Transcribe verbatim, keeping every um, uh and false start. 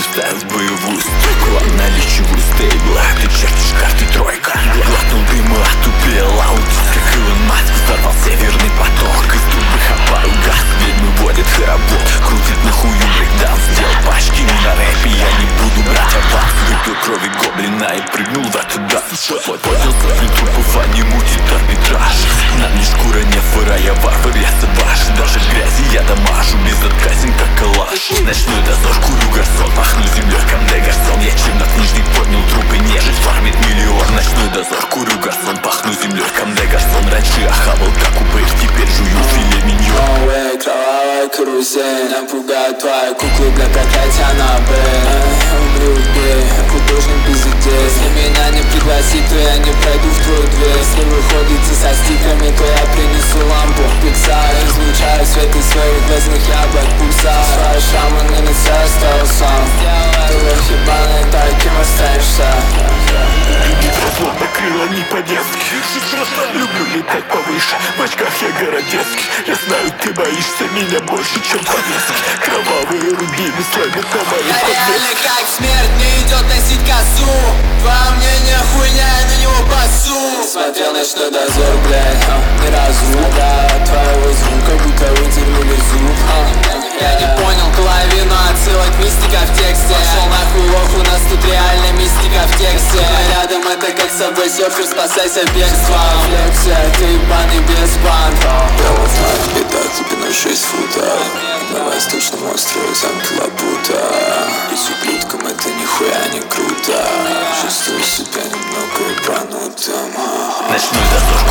ставят в боевую стойку. На лечевую стейбла ты чертишь карты тройка. Глотнул дыма, отупел аудит, как Илон Маск. Взорвал северный поток, из трубы хапаю газ. Ведьмы водят хоровод, крутит на хую брейкданс. Сделал пачки на рэпе, я не буду брать аванс. Выпил крови гоблина и прыгнул в этот данс. Поднял сотни трупов, а не мутит арбитраж. На мне шкура не фыра, я варвар, я сабаш. Даже в грязи я дамажу, безотказен как калаш. Ночной дозор, курю гарсон, пахну землей, камде гарсон. Я чернокнижник, поднял трупы, нежить, фармит миллион. Ночной дозор, курю гарсон, пахну землей, камде гарсон. Раньше я хавал как упырь, теперь жую филе миньон. Эй, кровавая карусель, нам пугает твоя кукла, бля, проклятия на Б. Умри, убей, художник без идей. Если меня не пригласить, то я не пройду в твою дверь. Если вы ходите со стиками, то я принесу лампу Pixar. Излучаю свет из своих глазных яблок пульса. Свои шрамы на лице оставил сам. Ты лохибаный, таким останешься. Словно крыло не по-детски. Люблю летать повыше, в очках я городецкий. Я знаю, ты боишься меня больше, чем повестки. Кровавые рубины славят на моей Я подвеске. реально как смерть, мне идет носить косу. Твое мнение хуйня, я на него пасу. Смотрел ночной дозор, блядь, ни разу. Да, твоего звука, будто выдернули зуб. Я не понял половину отсылок, мистика в тексте. Пошел нахуй лох, у нас тут реально мистика в тексте. Рядом это как собой серфер, спасайся бегством. Флексия, ты ебаный без банка. Белый флаг, беда глубиной шесть футов. На восточном острове замки Лапута. Быть ублюдком это нихуя не круто. Чувствую себя немного ебанутым. Ночной дозор,